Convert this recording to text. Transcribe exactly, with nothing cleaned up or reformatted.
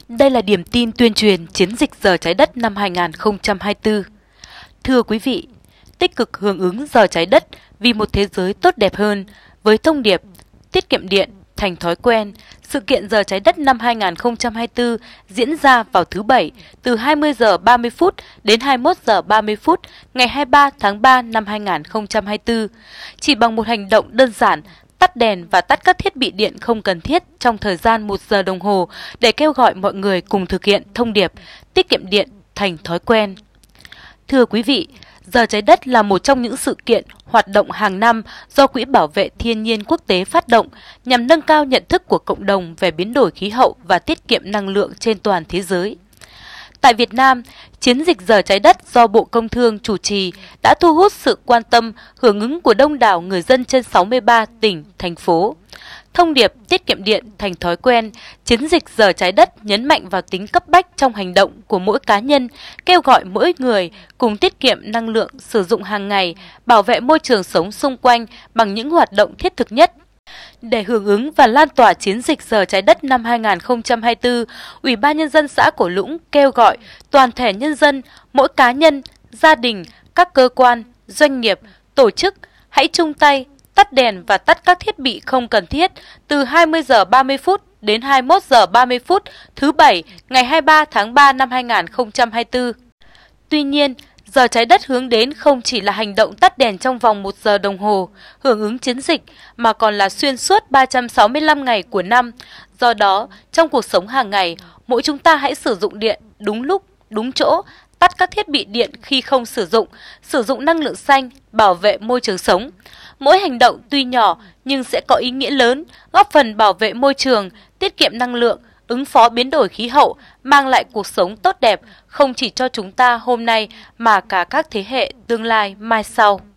Đây là điểm tin tuyên truyền chiến dịch Giờ Trái Đất năm hai nghìn không trăm hai mươi tư. Thưa quý vị, tích cực hưởng ứng Giờ Trái Đất vì một thế giới tốt đẹp hơn với thông điệp tiết kiệm điện thành thói quen. Sự kiện Giờ Trái Đất năm hai nghìn không trăm hai mươi tư diễn ra vào thứ Bảy từ hai mươi giờ ba mươi phút đến hai mươi mốt giờ ba mươi phút ngày hai mươi ba tháng ba năm hai nghìn không trăm hai mươi tư. Chỉ bằng một hành động đơn giản, tắt đèn và tắt các thiết bị điện không cần thiết trong thời gian một giờ đồng hồ để kêu gọi mọi người cùng thực hiện thông điệp tiết kiệm điện thành thói quen. Thưa quý vị, Giờ Trái Đất là một trong những sự kiện hoạt động hàng năm do Quỹ Bảo vệ Thiên nhiên Quốc tế phát động nhằm nâng cao nhận thức của cộng đồng về biến đổi khí hậu và tiết kiệm năng lượng trên toàn thế giới. Tại Việt Nam, chiến dịch Giờ Trái Đất do Bộ Công Thương chủ trì đã thu hút sự quan tâm, hưởng ứng của đông đảo người dân trên sáu mươi ba tỉnh, thành phố. Thông điệp tiết kiệm điện thành thói quen, chiến dịch Giờ Trái Đất nhấn mạnh vào tính cấp bách trong hành động của mỗi cá nhân, kêu gọi mỗi người cùng tiết kiệm năng lượng sử dụng hàng ngày, bảo vệ môi trường sống xung quanh bằng những hoạt động thiết thực nhất. Để hưởng ứng và lan tỏa chiến dịch Giờ Trái Đất năm hai nghìn không trăm hai mươi tư, Ủy ban Nhân dân xã Cổ Lũng kêu gọi toàn thể nhân dân, mỗi cá nhân, gia đình, các cơ quan, doanh nghiệp, tổ chức hãy chung tay tắt đèn và tắt các thiết bị không cần thiết từ hai mươi giờ ba mươi phút đến hai mươi mốt giờ ba mươi phút thứ Bảy ngày hai mươi ba tháng ba năm hai nghìn không trăm hai mươi tư. Tuy nhiên, Giờ Trái Đất hướng đến không chỉ là hành động tắt đèn trong vòng một giờ đồng hồ hưởng ứng chiến dịch mà còn là xuyên suốt ba trăm sáu mươi lăm ngày của năm. Do đó, trong cuộc sống hàng ngày, mỗi chúng ta hãy sử dụng điện đúng lúc, đúng chỗ, tắt các thiết bị điện khi không sử dụng, sử dụng năng lượng xanh, bảo vệ môi trường sống. Mỗi hành động tuy nhỏ nhưng sẽ có ý nghĩa lớn, góp phần bảo vệ môi trường, tiết kiệm năng lượng, ứng phó biến đổi khí hậu, mang lại cuộc sống tốt đẹp không chỉ cho chúng ta hôm nay mà cả các thế hệ tương lai mai sau.